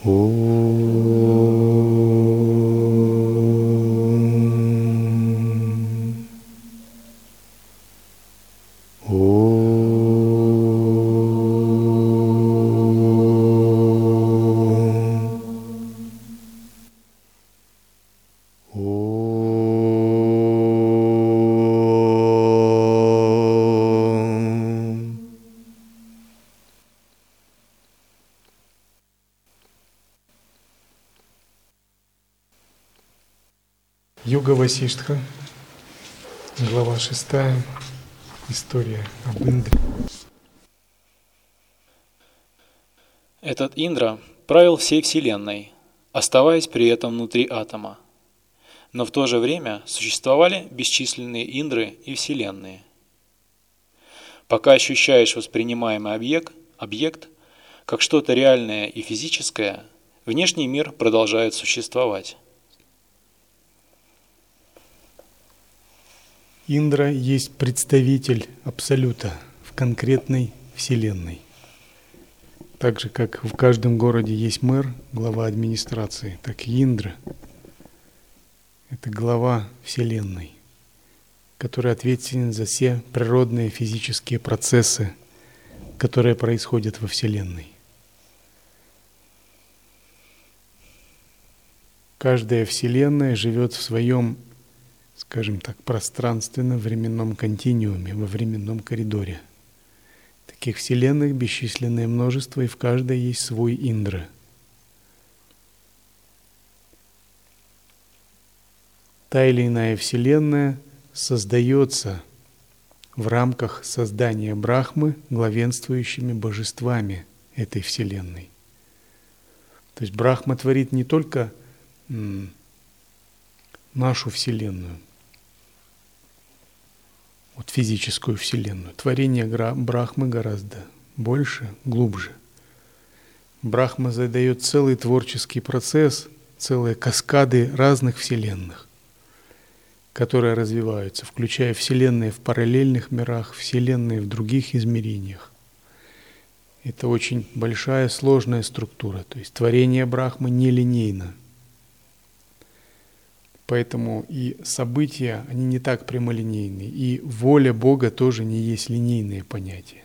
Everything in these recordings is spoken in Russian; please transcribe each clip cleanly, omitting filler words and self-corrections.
Йога Васиштха, глава 6, история об Индре. Этот Индра правил всей Вселенной, оставаясь при этом внутри атома. Но в то же время существовали бесчисленные Индры и Вселенные. Пока ощущаешь воспринимаемый объект как что-то реальное и физическое, внешний мир продолжает существовать. Индра есть представитель Абсолюта в конкретной Вселенной. Так же, как в каждом городе есть мэр, глава администрации, так и Индра – это глава Вселенной, который ответственен за все природные физические процессы, которые происходят во Вселенной. Каждая Вселенная живет в своем, скажем так, пространственно-временном континууме, во временном коридоре. Таких вселенных бесчисленное множество, и в каждой есть свой Индра. Та или иная вселенная создается в рамках создания Брахмы главенствующими божествами этой вселенной. То есть Брахма творит не только нашу вселенную, вот физическую вселенную. Творение Брахмы гораздо больше, глубже. Брахма задает целый творческий процесс, целые каскады разных вселенных, которые развиваются, включая вселенные в параллельных мирах, вселенные в других измерениях. Это очень большая, сложная структура. То есть творение Брахмы нелинейно. Поэтому и события, они не так прямолинейны, и воля Бога тоже не есть линейные понятия.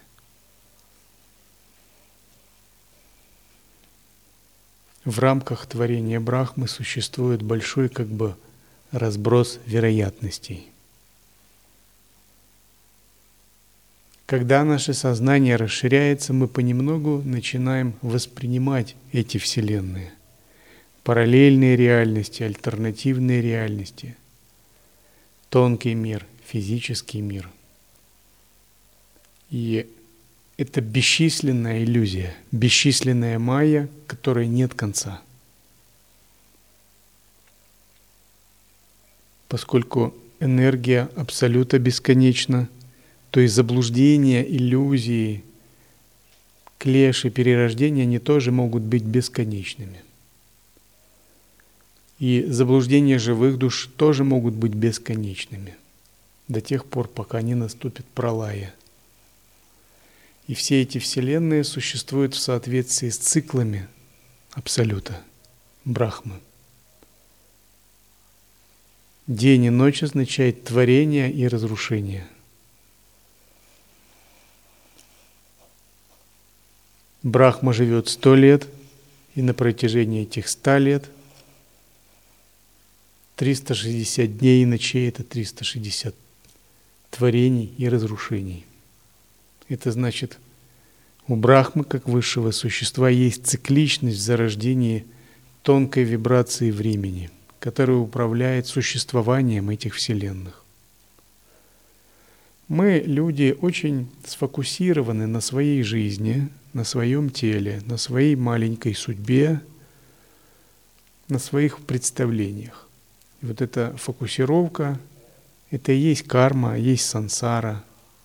В рамках творения Брахмы существует большой как бы разброс вероятностей. Когда наше сознание расширяется, мы понемногу начинаем воспринимать эти вселенные. Параллельные реальности, альтернативные реальности, тонкий мир, физический мир. И это бесчисленная иллюзия, бесчисленная майя, которой нет конца. Поскольку энергия абсолютно бесконечна, то и заблуждения, иллюзии, клеши, перерождения, они тоже могут быть бесконечными. И заблуждения живых душ тоже могут быть бесконечными до тех пор, пока не наступит пралая. И все эти вселенные существуют в соответствии с циклами Абсолюта, Брахмы. День и ночь означает творение и разрушение. Брахма живет 100 лет, и на протяжении этих 100 лет 360 дней и ночей – это 360 творений и разрушений. Это значит, у Брахмы, как высшего существа, есть цикличность в зарождении тонкой вибрации времени, которая управляет существованием этих вселенных. Мы, люди, очень сфокусированы на своей жизни, на своем теле, на своей маленькой судьбе, на своих представлениях. И вот эта фокусировка, это и есть карма, есть сансара,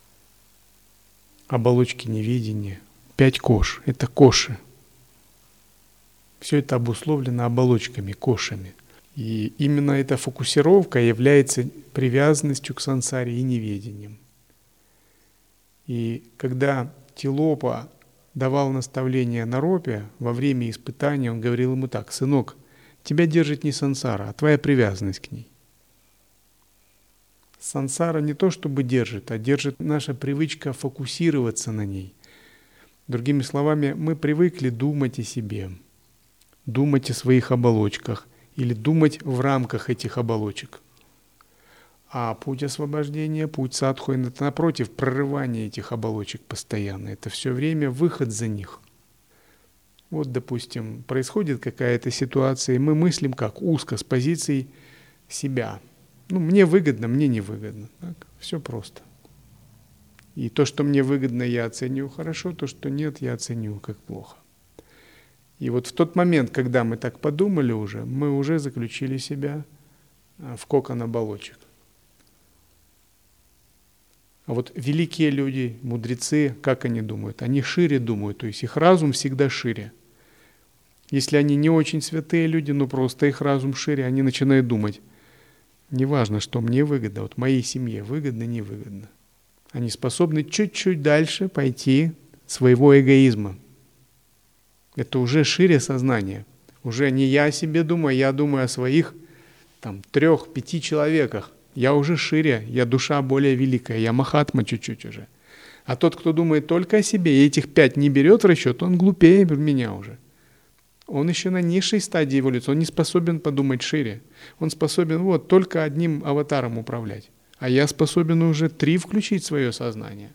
оболочки неведения. 5 кош, это коши. Все это обусловлено оболочками, кошами. И именно эта фокусировка является привязанностью к сансаре и неведением. И когда Тилопа давал наставление Наропе во время испытания, он говорил ему так: «Сынок, тебя держит не сансара, а твоя привязанность к ней». Сансара не то чтобы держит, а держит наша привычка фокусироваться на ней. Другими словами, мы привыкли думать о себе, думать о своих оболочках или думать в рамках этих оболочек. А путь освобождения, путь садху — это, напротив, прорывание этих оболочек постоянно. Это все время выход за них. Вот, допустим, происходит какая-то ситуация, и мы мыслим как? Узко, с позицией себя. Мне выгодно, мне невыгодно. Так? Все просто. И то, что мне выгодно, я оцениваю хорошо, то, что нет, я оцениваю как плохо. И вот в тот момент, когда мы так подумали уже, мы уже заключили себя в кокон оболочек. А вот великие люди, мудрецы, как они думают? Они шире думают, то есть их разум всегда шире. Если они не очень святые люди, но просто их разум шире, они начинают думать: неважно, что мне выгодно, вот моей семье выгодно, невыгодно. Они способны чуть-чуть дальше пойти своего эгоизма. Это уже шире сознание. Уже не я о себе думаю, я думаю о своих 3-5 человеках. Я уже шире, я душа более великая, я махатма чуть-чуть уже. А тот, кто думает только о себе и этих 5 не берет в расчет, он глупее меня уже. Он еще на низшей стадии эволюции, он не способен подумать шире. Он способен только одним аватаром управлять. А я способен уже 3 включить в свое сознание.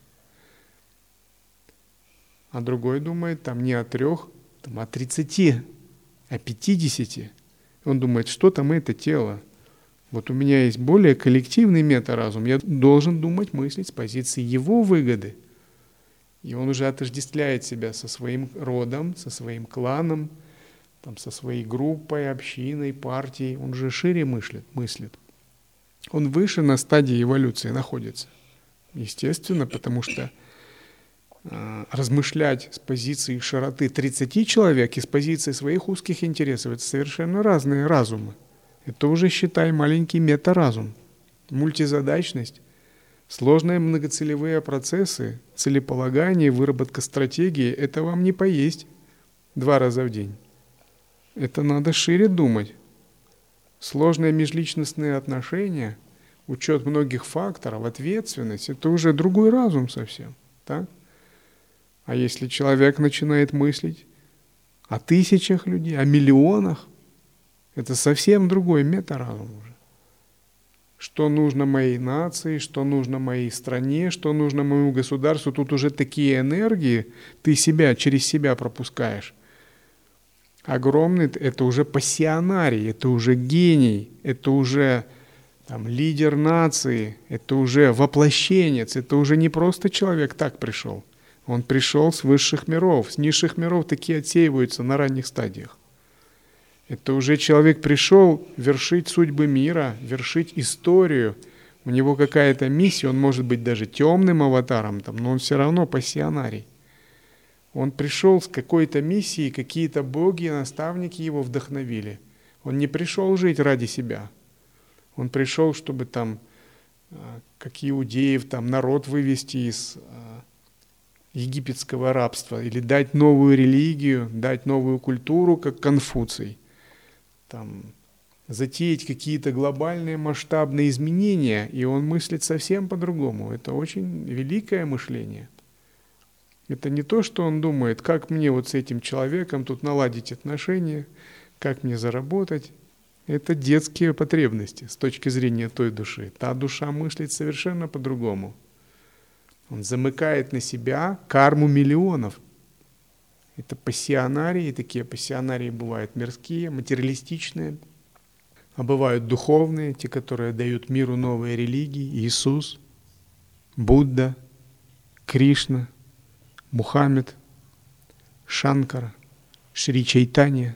А другой думает не о 3, о 30, о 50. Он думает, что там это тело. Вот у меня есть более коллективный метаразум, я должен думать, мыслить с позиции его выгоды. И он уже отождествляет себя со своим родом, со своим кланом, со своей группой, общиной, партией. Он же шире мыслит. Он выше на стадии эволюции находится. Естественно, потому что размышлять с позиции широты 30 человек и с позиции своих узких интересов — это совершенно разные разумы. Это уже, считай, маленький метаразум. Мультизадачность, сложные многоцелевые процессы, целеполагание, выработка стратегии — это вам не поесть 2 раза в день. Это надо шире думать. Сложные межличностные отношения, учет многих факторов, ответственность — это уже другой разум совсем. Так? А если человек начинает мыслить о 1000 людей, о миллионах, это совсем другой метаразум уже. Что нужно моей нации, что нужно моей стране, что нужно моему государству. Тут уже такие энергии ты через себя пропускаешь. Огромный, это уже пассионарий, это уже гений, это уже лидер нации, это уже воплощенец, это уже не просто человек так пришел. Он пришел с высших миров, с низших миров такие отсеиваются на ранних стадиях. Это уже человек пришел вершить судьбы мира, вершить историю. У него какая-то миссия, он может быть даже темным аватаром, но он все равно пассионарий. Он пришел с какой-то миссией, какие-то боги, наставники его вдохновили. Он не пришел жить ради себя. Он пришел, чтобы как иудеев, народ вывести из египетского рабства, или дать новую религию, дать новую культуру, как Конфуций. Затеять какие-то глобальные масштабные изменения, и он мыслит совсем по-другому. Это очень великое мышление. Это не то, что он думает, как мне с этим человеком тут наладить отношения, как мне заработать. Это детские потребности с точки зрения той души. Та душа мыслит совершенно по-другому. Он замыкает на себя карму миллионов. Это пассионарии, такие пассионарии бывают мирские, материалистичные, а бывают духовные, те, которые дают миру новые религии: Иисус, Будда, Кришна, Мухаммед, Шанкара, Шри Чайтанья,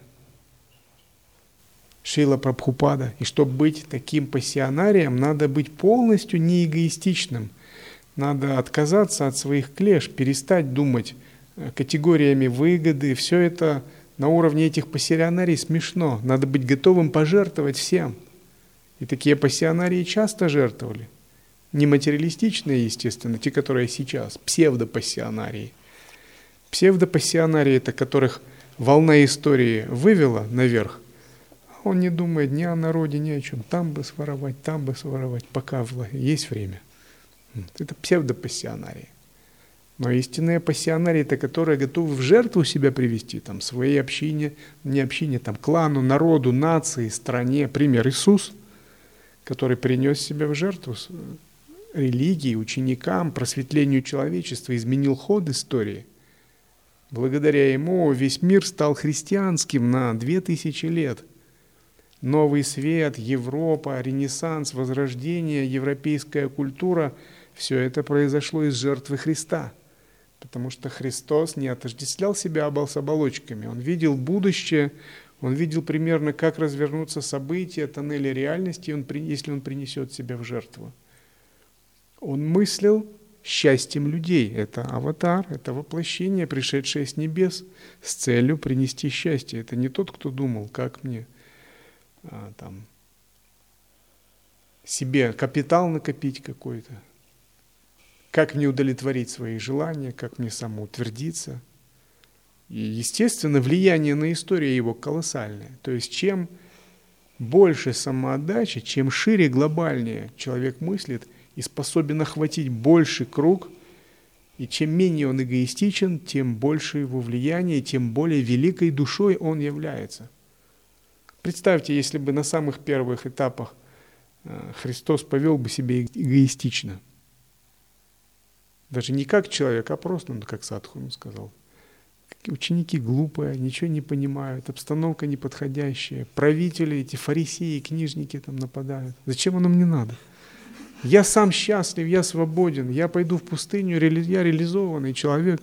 Шрила Прабхупада. И чтобы быть таким пассионарием, надо быть полностью неэгоистичным. Надо отказаться от своих клеш, перестать думать категориями выгоды. Все это на уровне этих пассионарий смешно. Надо быть готовым пожертвовать всем. И такие пассионарии часто жертвовали. Не материалистичные, естественно, те, которые сейчас, псевдопассионарии. Псевдопассионарии, это которых волна истории вывела наверх, он не думает ни о народе, ни о чем. Там бы своровать, пока есть время. Это псевдопассионарии. Но истинные пассионарии, это которые готовы в жертву себя привести, там, своей общине, не общине, там, клану, народу, нации, стране. Пример Иисус, который принес себя в жертву религии, ученикам, просветлению человечества, изменил ход истории. Благодаря ему весь мир стал христианским на 2000 лет. Новый свет, Европа, Ренессанс, Возрождение, европейская культура – все это произошло из жертвы Христа. Потому что Христос не отождествлял себя с оболочками. Он видел будущее, он видел примерно, как развернутся события, тоннели реальности, если он принесет себя в жертву. Он мыслил счастьем людей. Это аватар, это воплощение, пришедшее с небес с целью принести счастье. Это не тот, кто думал, как мне себе капитал накопить какой-то, как мне удовлетворить свои желания, как мне самоутвердиться. И, естественно, влияние на историю его колоссальное. То есть, чем больше самоотдачи, чем шире, глобальнее человек мыслит и способен охватить больший круг, и чем менее он эгоистичен, тем больше его влияние, тем более великой душой он является. Представьте, если бы на самых первых этапах Христос повел бы себя эгоистично. Даже не как человек, а просто, как садху он сказал. Ученики глупые, ничего не понимают, обстановка неподходящая, правители, эти фарисеи, книжники там нападают. Зачем оно мне надо? Я сам счастлив, я свободен, я пойду в пустыню, я реализованный человек.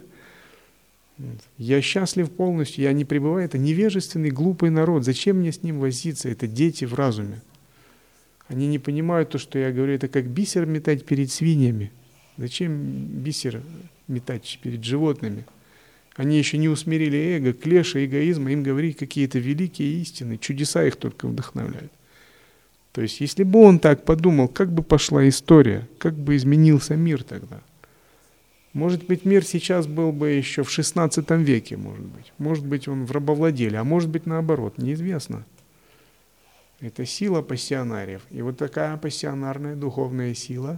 Я счастлив полностью, я не пребываю. Это невежественный, глупый народ. Зачем мне с ним возиться? Это дети в разуме. Они не понимают то, что я говорю. Это как бисер метать перед свиньями. Зачем бисер метать перед животными? Они еще не усмирили эго, клеша, эгоизма. Им говорить какие-то великие истины. Чудеса их только вдохновляют. То есть, если бы он так подумал, как бы пошла история, как бы изменился мир тогда? Может быть, мир сейчас был бы еще в XVI веке, может быть. Может быть, он в рабовладелии, а может быть, наоборот, неизвестно. Это сила пассионариев. И вот такая пассионарная духовная сила,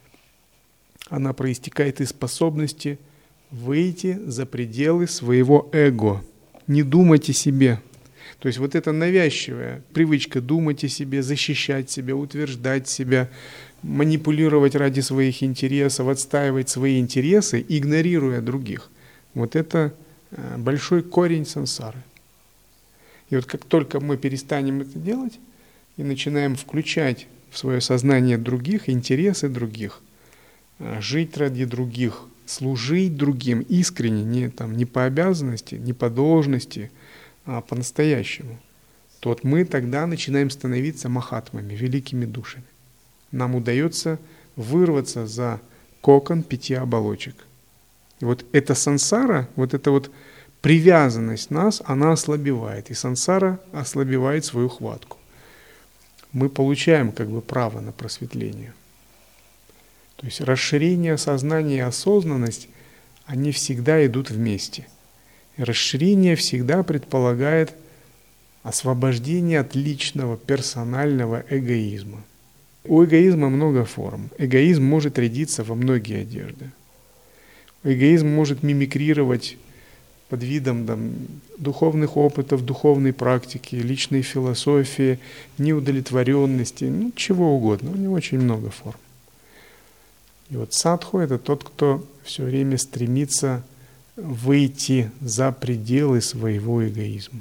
она проистекает из способности выйти за пределы своего эго, не думать о себе. То есть вот эта навязчивая привычка думать о себе, защищать себя, утверждать себя, манипулировать ради своих интересов, отстаивать свои интересы, игнорируя других. Вот это большой корень сансары. И вот как только мы перестанем это делать и начинаем включать в свое сознание других, интересы других, жить ради других, служить другим искренне, не по обязанности, не по должности, а по-настоящему, то вот мы тогда начинаем становиться махатмами, великими душами. Нам удается вырваться за кокон 5 оболочек. И вот эта сансара, вот эта вот привязанность нас, она ослабевает. И сансара ослабевает свою хватку. Мы получаем право на просветление. То есть расширение сознания и осознанность, они всегда идут вместе. И расширение всегда предполагает освобождение от личного, персонального эгоизма. У эгоизма много форм. Эгоизм может рядиться во многие одежды. Эгоизм может мимикрировать под видом духовных опытов, духовной практики, личной философии, неудовлетворенности, чего угодно. У него очень много форм. И вот садху – это тот, кто все время стремится выйти за пределы своего эгоизма.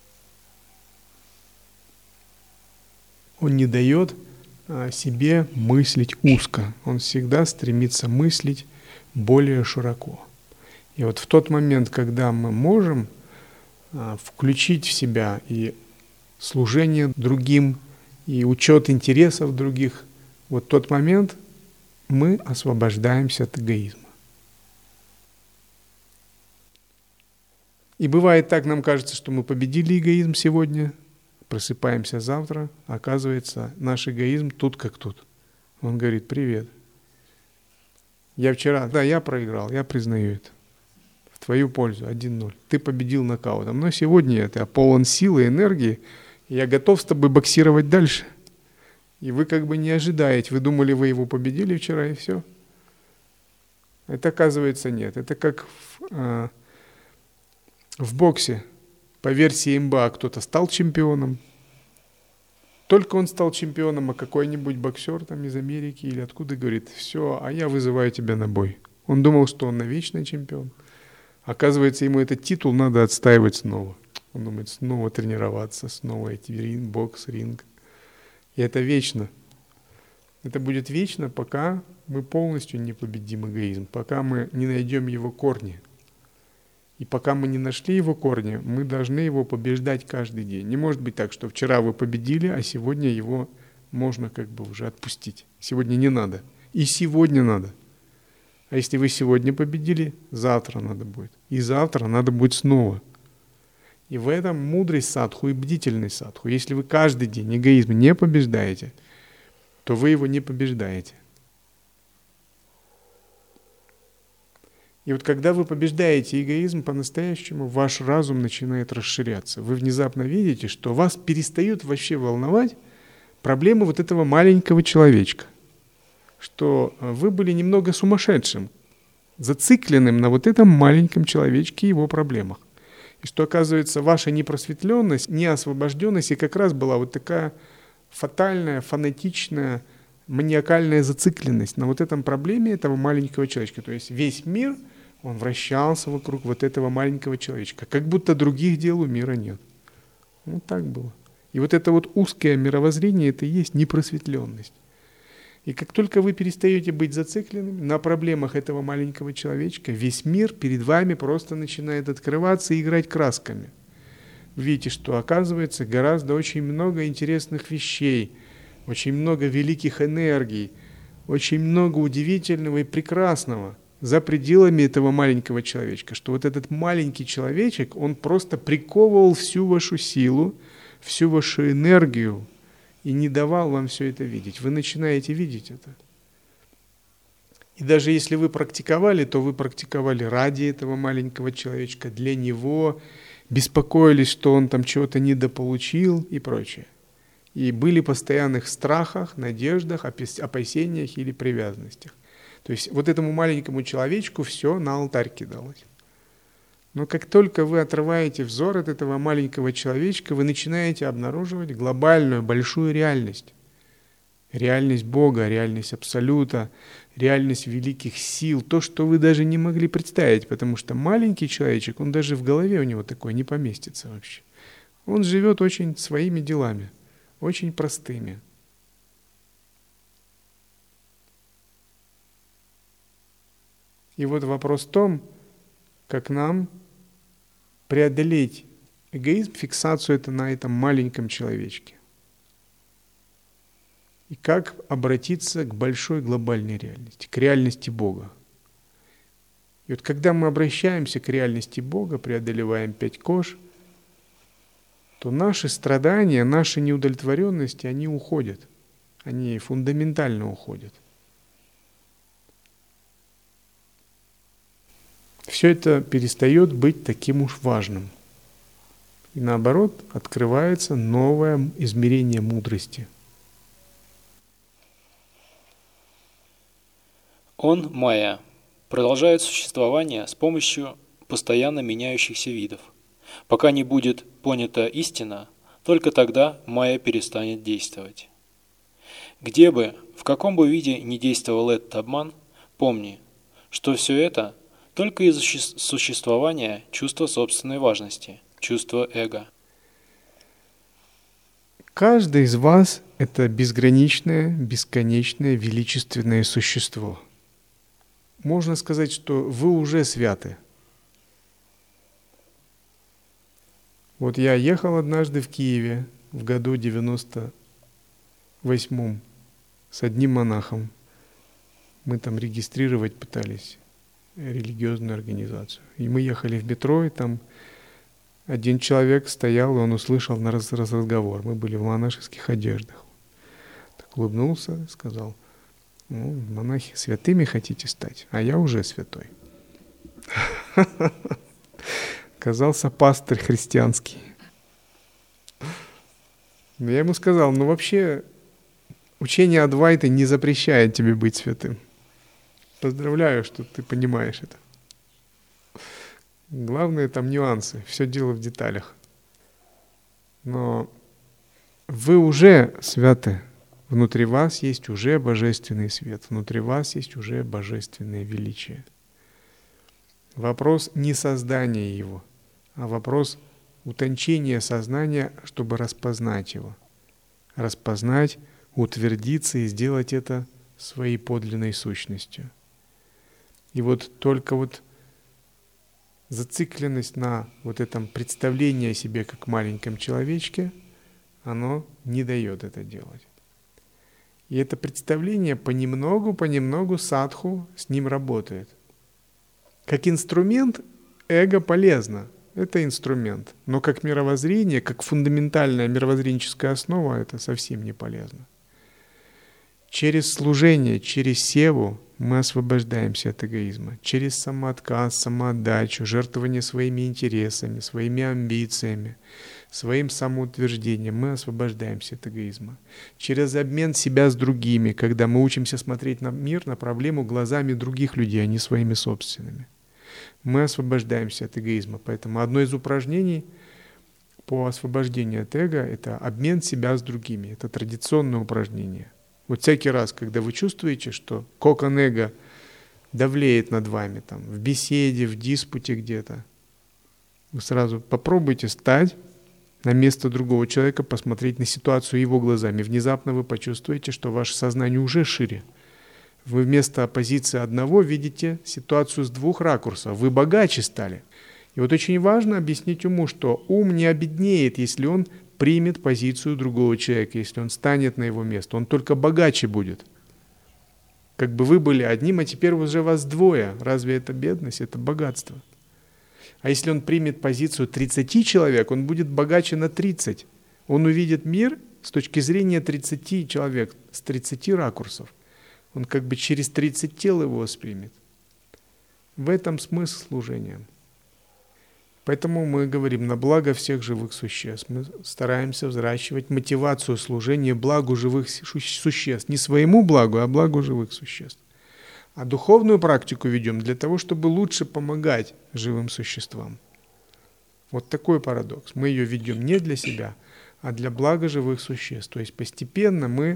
Он не дает себе мыслить узко. Он всегда стремится мыслить более широко. И вот в тот момент, когда мы можем включить в себя и служение другим, и учет интересов других, вот тот момент мы освобождаемся от эгоизма. И бывает так, нам кажется, что мы победили эгоизм сегодня, просыпаемся завтра, оказывается, наш эгоизм тут как тут. Он говорит: привет. Я вчера, я проиграл, я признаю это. твою пользу, 1-0. Ты победил нокаутом. Но сегодня я полон силы, энергии, и я готов с тобой боксировать дальше. И вы как бы не ожидаете. Вы думали, вы его победили вчера, и все. Это, оказывается, нет. Это как в боксе. По версии МБА кто-то стал чемпионом. Только он стал чемпионом, а какой-нибудь боксер там из Америки или откуда говорит: все, а я вызываю тебя на бой. Он думал, что он навечно чемпион. Оказывается, ему этот титул надо отстаивать снова. Он думает, снова тренироваться, снова идти в ринг, бокс, ринг. И это вечно. Это будет вечно, пока мы полностью не победим эгоизм, пока мы не найдем его корни. И пока мы не нашли его корни, мы должны его побеждать каждый день. Не может быть так, что вчера вы победили, а сегодня его можно как бы уже отпустить. Сегодня не надо. И сегодня надо. А если вы сегодня победили, завтра надо будет. И завтра надо будет снова. И в этом мудрость садху и бдительность садху. Если вы каждый день эгоизм не побеждаете, то вы его не побеждаете. И вот когда вы побеждаете эгоизм по-настоящему, ваш разум начинает расширяться. Вы внезапно видите, что вас перестают вообще волновать проблемы вот этого маленького человечка. Что вы были немного сумасшедшим, зацикленным на вот этом маленьком человечке и его проблемах. И что, оказывается, ваша непросветленность, неосвобожденность и как раз была вот такая фатальная, фанатичная, маниакальная зацикленность на вот этом проблеме этого маленького человечка. То есть весь мир, он вращался вокруг вот этого маленького человечка, как будто других дел у мира нет. Вот так было. И вот это вот узкое мировоззрение, это и есть непросветленность. И как только вы перестаете быть зацикленным на проблемах этого маленького человечка, весь мир перед вами просто начинает открываться и играть красками. Вы видите, что оказывается гораздо очень много интересных вещей, очень много великих энергий, очень много удивительного и прекрасного за пределами этого маленького человечка. Что вот этот маленький человечек, он просто приковывал всю вашу силу, всю вашу энергию и не давал вам все это видеть. Вы начинаете видеть это. И даже если вы практиковали, то вы практиковали ради этого маленького человечка, для него, беспокоились, что он там чего-то недополучил и прочее. И были в постоянных страхах, надеждах, опасениях или привязанностях. То есть вот этому маленькому человечку все на алтарь кидалось. Но как только вы отрываете взор от этого маленького человечка, вы начинаете обнаруживать глобальную, большую реальность. Реальность Бога, реальность Абсолюта, реальность великих сил. То, что вы даже не могли представить, потому что маленький человечек, он даже в голове у него такое не поместится вообще. Он живет очень своими делами, очень простыми. И вот вопрос в том, как нам преодолеть эгоизм, фиксацию это на этом маленьком человечке. И как обратиться к большой глобальной реальности, к реальности Бога. И вот когда мы обращаемся к реальности Бога, преодолеваем 5 кож, то наши страдания, наши неудовлетворенности, они уходят. Они фундаментально уходят. Все это перестает быть таким уж важным. И наоборот, открывается новое измерение мудрости. Он, майя, продолжает существование с помощью постоянно меняющихся видов. Пока не будет понята истина, только тогда майя перестанет действовать. Где бы, в каком бы виде ни действовал этот обман, помни, что все это только из-за существования чувства собственной важности, чувства эго. Каждый из вас – это безграничное, бесконечное, величественное существо. Можно сказать, что вы уже святы. Вот я ехал однажды в Киеве в году 98-м с одним монахом. Мы там регистрировать пытались религиозную организацию. И мы ехали в метро, и там один человек стоял, и он услышал наш разговор. Мы были в монашеских одеждах. Так улыбнулся и сказал: «Ну, монахи, святыми хотите стать, а я уже святой». Оказался пастырь христианский. Но я ему сказал, вообще учение Адвайты не запрещает тебе быть святым. Поздравляю, что ты понимаешь это. Главное там нюансы, все дело в деталях. Но вы уже святы. Внутри вас есть уже божественный свет, внутри вас есть уже божественное величие. Вопрос не создания его, а вопрос утончения сознания, чтобы распознать его. Распознать, утвердиться и сделать это своей подлинной сущностью. И только зацикленность на этом представлении о себе как маленьком человечке, оно не дает это делать. И это представление понемногу садху с ним работает. Как инструмент эго полезно, это инструмент. Но как мировоззрение, как фундаментальная мировоззренческая основа, это совсем не полезно. Через служение, через севу мы освобождаемся от эгоизма. Через самоотказ, самоотдачу, жертвование своими интересами, своими амбициями, своим самоутверждением мы освобождаемся от эгоизма. Через обмен себя с другими, когда мы учимся смотреть на мир, на проблему глазами других людей, а не своими собственными. Мы освобождаемся от эгоизма. Поэтому одно из упражнений по освобождению от эго – это обмен себя с другими. Это традиционное упражнение. Всякий раз, когда вы чувствуете, что кокон эго давлеет над вами, в беседе, в диспуте где-то, вы сразу попробуйте стать на место другого человека, посмотреть на ситуацию его глазами. Внезапно вы почувствуете, что ваше сознание уже шире. Вы вместо позиции одного видите ситуацию с двух ракурсов. Вы богаче стали. И очень важно объяснить уму, что ум не обеднеет, если он примет позицию другого человека, если он станет на его место. Он только богаче будет. Как бы вы были одним, а теперь уже вас двое. Разве это бедность? Это богатство. А если он примет позицию 30 человек, он будет богаче на 30. Он увидит мир с точки зрения 30 человек, с 30 ракурсов. Он через 30 тел его воспримет. В этом смысл служения. Поэтому мы говорим на благо всех живых существ. Мы стараемся взращивать мотивацию служения благу живых существ. Не своему благу, а благу живых существ. А духовную практику ведем для того, чтобы лучше помогать живым существам. Такой парадокс. Мы ее ведем не для себя, а для блага живых существ. То есть постепенно мы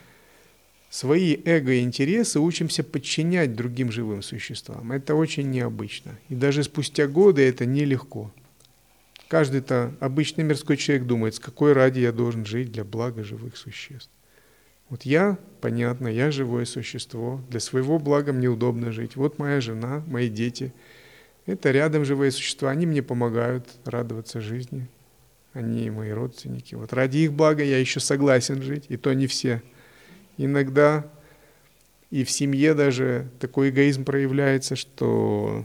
свои эго-интересы учимся подчинять другим живым существам. Это очень необычно. И даже спустя годы это нелегко. Каждый-то обычный мирской человек думает, с какой ради я должен жить для блага живых существ. Я живое существо, для своего блага мне удобно жить. Моя жена, мои дети. Это рядом живые существа, они мне помогают радоваться жизни. Они мои родственники. Ради их блага я еще согласен жить, и то не все. Иногда и в семье даже такой эгоизм проявляется, что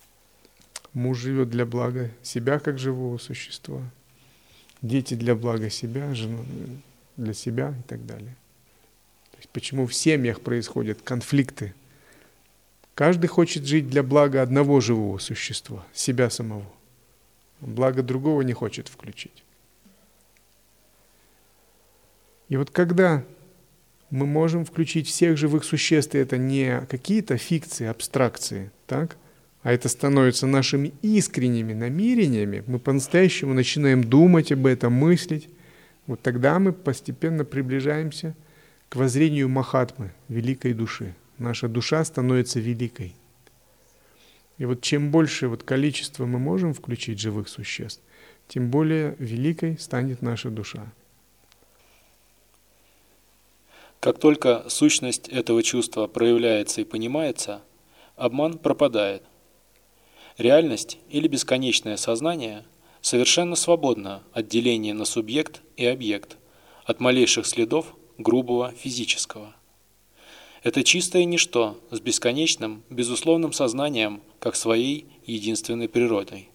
муж живет для блага себя как живого существа, дети для блага себя, жена для себя и так далее. То есть почему в семьях происходят конфликты? Каждый хочет жить для блага одного живого существа, себя самого. Благо другого не хочет включить. И когда мы можем включить всех живых существ, и это не какие-то фикции, абстракции, так? А это становится нашими искренними намерениями, мы по-настоящему начинаем думать об этом, мыслить, тогда мы постепенно приближаемся к воззрению Махатмы, великой души. Наша душа становится великой. И чем больше количество мы можем включить живых существ, тем более великой станет наша душа. Как только сущность этого чувства проявляется и понимается, обман пропадает. Реальность или бесконечное сознание совершенно свободно от деления на субъект и объект, от малейших следов грубого физического. Это чистое ничто с бесконечным, безусловным сознанием, как своей единственной природой.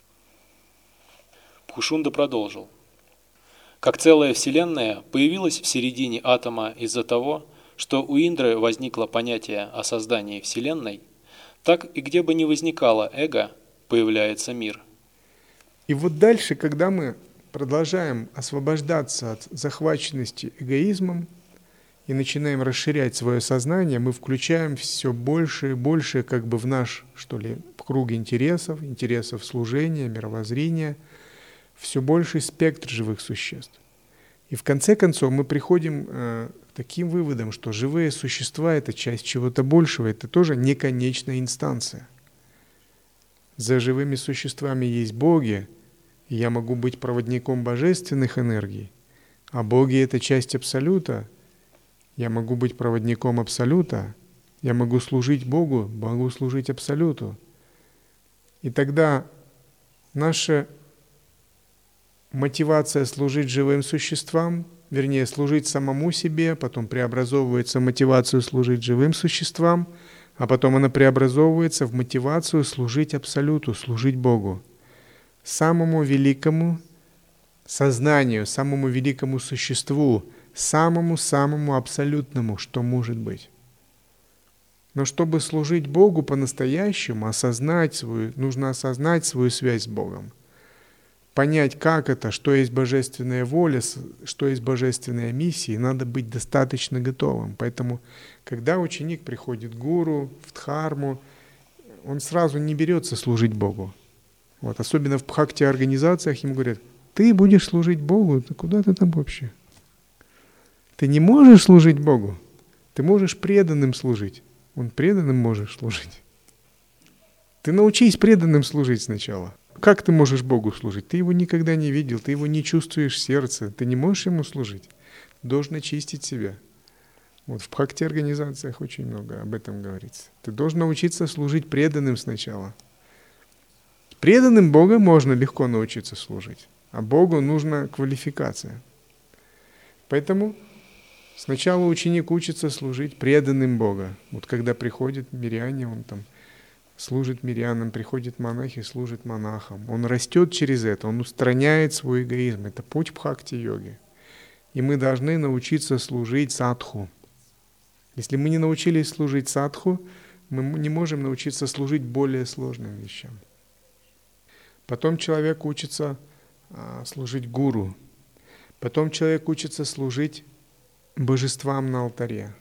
Пхушунда продолжил. Как целая Вселенная появилась в середине атома из-за того, что у Индры возникло понятие о создании Вселенной, так и где бы ни возникало эго, появляется мир. И вот дальше, когда мы продолжаем освобождаться от захваченности эгоизмом и начинаем расширять свое сознание, мы включаем все больше и больше как бы в наш, что ли, круг интересов, интересов служения, мировоззрения, все больший спектр живых существ. И в конце концов мы приходим к таким выводам, что живые существа — это часть чего-то большего, это тоже не конечная инстанция. За живыми существами есть боги, и я могу быть проводником божественных энергий, а боги — это часть Абсолюта, я могу быть проводником Абсолюта, я могу служить Богу, могу служить Абсолюту. И тогда наша мотивация служить живым существам, вернее, служить самому себе, потом преобразовывается в мотивацию служить живым существам, а потом она преобразовывается в мотивацию служить Абсолюту, служить Богу, самому великому сознанию, самому великому существу, самому абсолютному, что может быть. Но чтобы служить Богу по-настоящему, нужно осознать свою связь с Богом. Понять, как это, что есть божественная воля, что есть божественная миссия, и надо быть достаточно готовым. Поэтому, когда ученик приходит к гуру, в дхарму, он сразу не берется служить Богу. Вот, особенно в бхакти-организациях ему говорят: ты будешь служить Богу, да куда ты там вообще? Ты не можешь служить Богу, ты можешь преданным служить. Он преданным можешь служить. Ты научись преданным служить сначала. Как ты можешь Богу служить? Ты Его никогда не видел, ты Его не чувствуешь в сердце, ты не можешь Ему служить. Ты должен очистить себя. Вот в бхакти-организациях очень много об этом говорится. Ты должен научиться служить преданным сначала. Преданным Бога можно легко научиться служить, а Богу нужна квалификация. Поэтому сначала ученик учится служить преданным Бога. Вот когда приходит миряне, он там служит мирянам, приходят монахи, служит монахам. Он растет через это, он устраняет свой эгоизм. Это путь бхакти-йоги. И мы должны научиться служить садху. Если мы не научились служить садху, мы не можем научиться служить более сложным вещам. Потом человек учится служить гуру. Потом человек учится служить божествам на алтаре.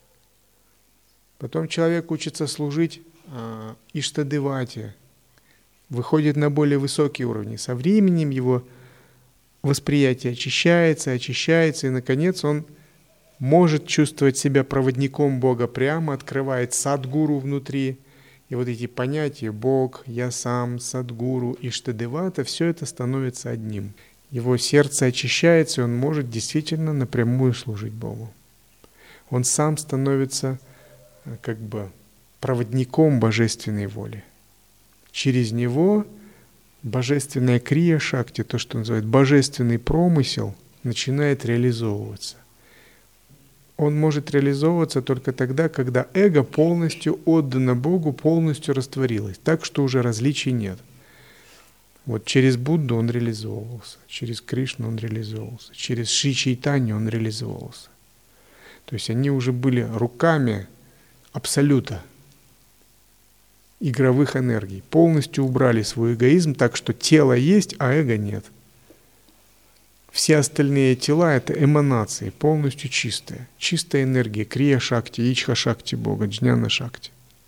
Потом человек учится служить Иштадевате, выходит на более высокие уровни. Со временем его восприятие очищается, и, наконец, он может чувствовать себя проводником Бога прямо, открывает садгуру внутри. И вот эти понятия «Бог», «Я сам», «Садгуру», «Иштадевата» — все это становится одним. Его сердце очищается, и он может действительно напрямую служить Богу. Он сам становится как бы проводником божественной воли. Через него божественная крия-шакти, то, что называют божественный промысел, начинает реализовываться. Он может реализовываться только тогда, когда эго полностью отдано Богу, полностью растворилось, так что уже различий нет. Вот через Будду он реализовывался, через Кришну он реализовывался, через Шри Чайтанью он реализовывался. То есть они уже были руками Абсолюта, игровых энергий, полностью убрали свой эгоизм так, что тело есть, а эго нет. Все остальные тела — это эманации, полностью чистые. Чистая энергия, крия-шакти, ичха-шакти Бога, джняна-шакти.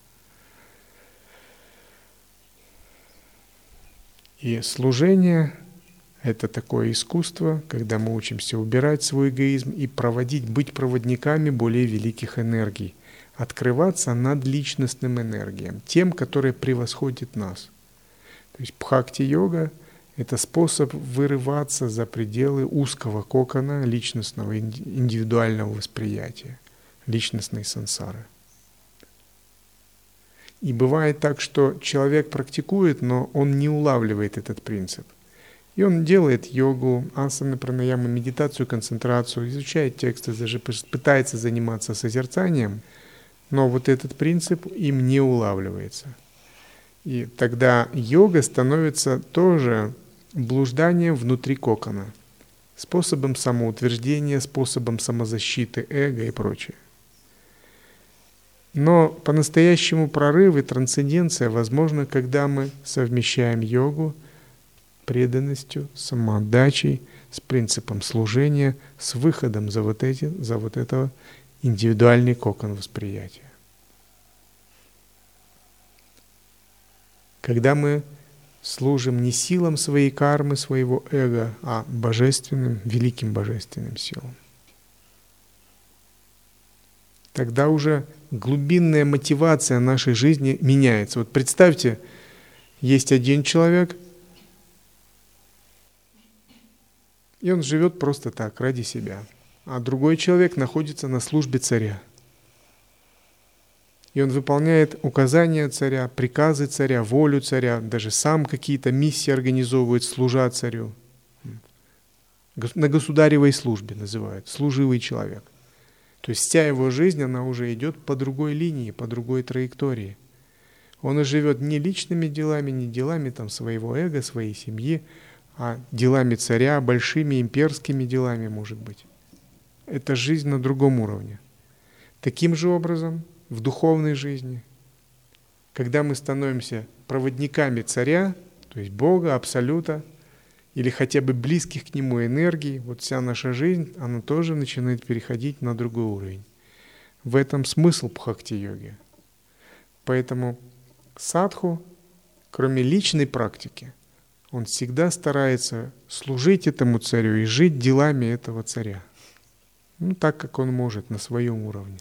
И служение — это такое искусство, когда мы учимся убирать свой эгоизм и быть проводниками более великих энергий, открываться над личностным энергиям, тем, которые превосходят нас. То есть бхакти-йога — это способ вырываться за пределы узкого кокона личностного, индивидуального восприятия, личностной сансары. И бывает так, что человек практикует, но он не улавливает этот принцип. И он делает йогу, асаны, пранаямы, медитацию, концентрацию, изучает тексты, даже пытается заниматься созерцанием, но вот этот принцип им не улавливается. И тогда йога становится тоже блужданием внутри кокона, способом самоутверждения, способом самозащиты эго и прочее. Но по-настоящему прорыв и трансценденция возможны, когда мы совмещаем йогу преданностью, самоотдачей, с принципом служения, с выходом за вот этого индивидуальный кокон восприятия. Когда мы служим не силам своей кармы, своего эго, а божественным, великим божественным силам. Тогда уже глубинная мотивация нашей жизни меняется. Вот представьте, есть один человек, и он живет просто так, ради себя. А другой человек находится на службе царя. И он выполняет указания царя, приказы царя, волю царя, даже сам какие-то миссии организовывает, служа царю. На государевой службе называют, служивый человек. То есть вся его жизнь, она уже идет по другой линии, по другой траектории. Он и живет не личными делами, не делами там, своего эго, своей семьи, а делами царя, большими имперскими делами, может быть. Это жизнь на другом уровне. Таким же образом, в духовной жизни, когда мы становимся проводниками царя, то есть Бога, Абсолюта, или хотя бы близких к Нему энергий, вот вся наша жизнь, она тоже начинает переходить на другой уровень. В этом смысл бхакти-йоги. Поэтому садху, кроме личной практики, он всегда старается служить этому царю и жить делами этого царя. Так, как он может, на своем уровне.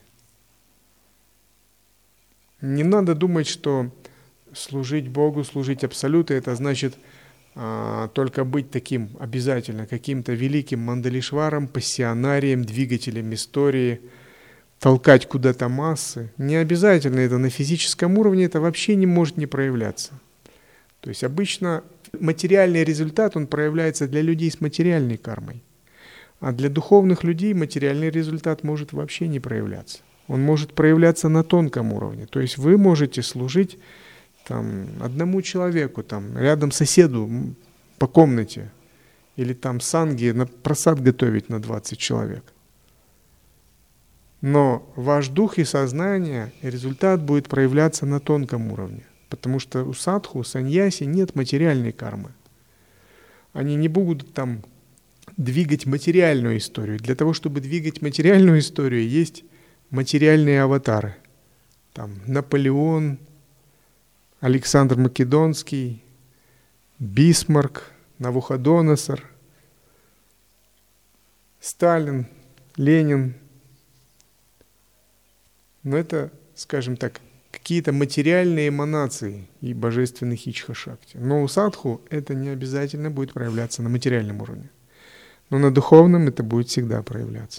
Не надо думать, что служить Богу, служить Абсолюту, это значит только быть таким обязательно, каким-то великим мандалишваром, пассионарием, двигателем истории, толкать куда-то массы. Не обязательно это на физическом уровне, это вообще не может не проявляться. То есть обычно материальный результат, он проявляется для людей с материальной кармой. А для духовных людей материальный результат может вообще не проявляться. Он может проявляться на тонком уровне. То есть вы можете служить одному человеку, рядом соседу по комнате, или санги на просад готовить на 20 человек. Но ваш дух и сознание, и результат будет проявляться на тонком уровне. Потому что у садху, у саньяси нет материальной кармы. Они не будут двигать материальную историю. Для того, чтобы двигать материальную историю, есть материальные аватары. Наполеон, Александр Македонский, Бисмарк, Навуходоносор, Сталин, Ленин. Но это, скажем так, какие-то материальные эманации и божественных ичха-шакти. Но у садху это не обязательно будет проявляться на материальном уровне. Но на духовном это будет всегда проявляться.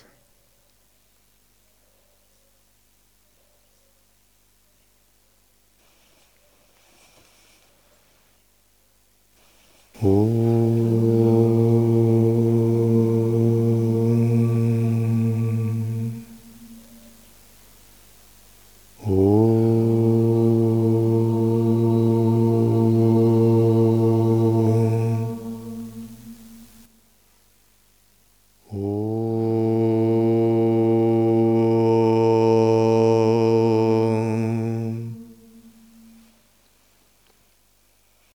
Oh.